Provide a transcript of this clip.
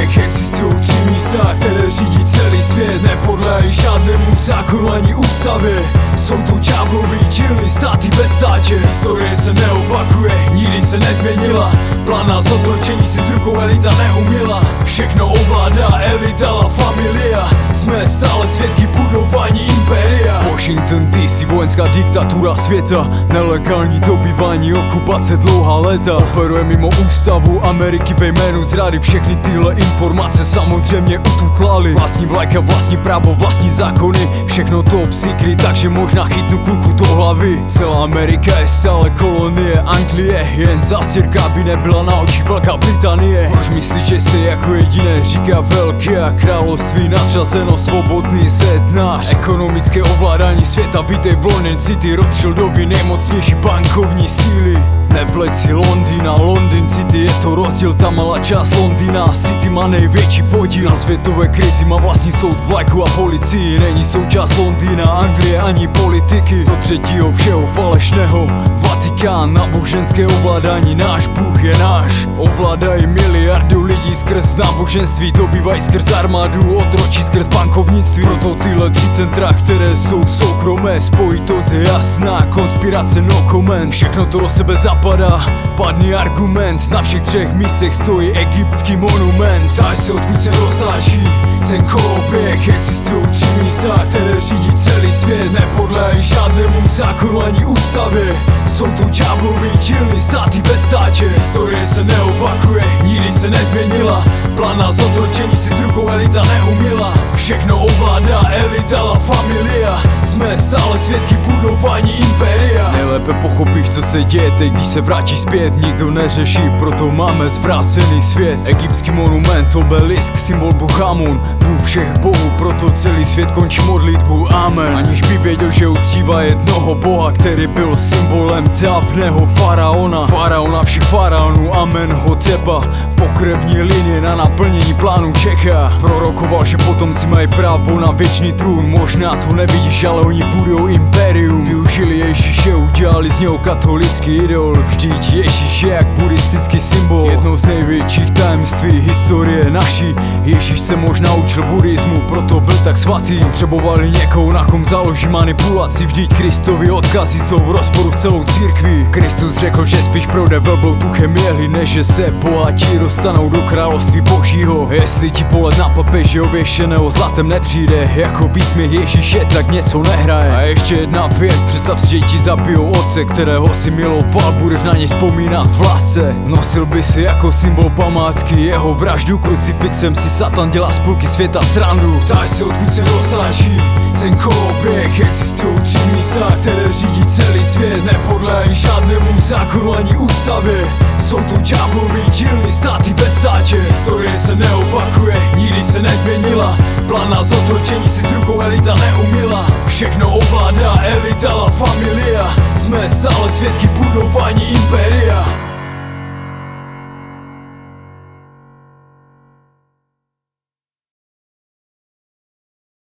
oběh. Existují tři místa, které řídí celý svět. Nepodléhají žádnému zákonu ani ústavě. Jsou to ďábloví dílny, státy ve státě. Historie se neopakuje, nikdy se nezměnila. Plán na zotročení si s rukou elita neuměla. Všechno ovládá elita, la familia. Jsme stále svědky budování impéria. Washington DC, vojenská diktatura světa. Nelegální dobývání, okupace dlouhá léta. Operuje mimo ústavu Ameriky ve jménu zrady. Všechny tyhle informace samozřejmě ututlali. Vlastní vlajka, vlastní právo, vlastní zákony. Všechno top secret, takže možná chytnu kluku do hlavy. Celá Amerika je stále kolonie Anglie. Jen zastěrka, aby nebyla na oči Velká Británie. Proč myslíš, že se jako jediné říká velké království nadřazeno svobodný setnář? Ekonomické ovládání světa, vítej v London City. Rothschildovi nejmocnější bankovní síly. Nepleť si Londýna, London City, je to rozdíl, ta malá část Londýna. City má největší podíl na světové krizi, má vlastní soud, vlajku a policii. Není součást Londýna, Anglie ani politiky. Do třetího všeho falešného Vatikán, náboženské ovládání, náš Bůh je náš. Ovládají miliardu lidí skrz náboženství, dobývají skrz armádu, otročí skrz bankovnictví. Proto tyhle tři centra, které jsou soukromé, spojitost je jasná, konspirace no comment. Všechno to do sebe zapadá, padný argument. Na všech třech místech stojí egyptský monument. Ptáš se, odkud se roztáčí ten koloběh. Existují tři místa, které řídí celý svět. Nepodléhají žádnému zákonu ani ústavě. Jsou to ďábloví dílny, státy ve státě. Historie se neopakuje, nikdy se nezměnila. Plán na zotročení si s rukou elita neuměla. Všechno ovládá elita, la familia. Jsme stále svědky budování impéria. Nejlépe pochopíš, co se děje teď, když se vrátíš zpět. Nikdo neřeší, proto máme zvrácený svět. Egyptský monument, obelisk, symbol Bůh-Amun, Bůh všech bohů, proto celý svět končí modlitbu amen. Aniž by věděl, že uctívá jednoho boha, který byl symbolem dávného faraona. Faraona všech faraonů, amen, Hoteba. Pokrevní linie na naplnění plánu čeká. Prorokoval, že potomci mají právo na věčný trůn. Možná to nevidíš, ale oni budou impérium. Využili Ježíše, udělali z něho katolický idol. Vždyť Ježíš je jak buddhistický symbol. Jedno z největších tajemství historie naší. Ježíš se možná učil buddhismu, proto byl tak svatý. Potřebovali někoho, na kom založí manipulaci. Vždyť Kristovi odkazy jsou v rozporu s celou církví. Kristus řekl, že spíš projde velbou tuchem jehly, než že se bohatí dostanou do království božího. Jestli ti pohled na papeže ověšeného zlatem nepřijde jako výsměch Ježíše, tak něco nehraje. A ještě jedna věc, představ si, že ti zabijou otce, kterého si miloval, budeš na něj vzpomínat v lásce. Nosil by si jako symbol památky jeho vraždu, krucifixem si Satan dělá z půlky světa srandu. Ptáš se, odkud se roztáčí ten koloběh. Existují tři místa, které řídí celý svět. Nepodléhají žádnému zákonu ani ústavě. Jsou to ďábloví dílny, státy ve státě. Historie se neopakuje, nikdy se nezměnila. Plán na zotročení si s rukou elita neuměla. Všechno ovládá elita, la familia. Jsme stále svědky budování impéria.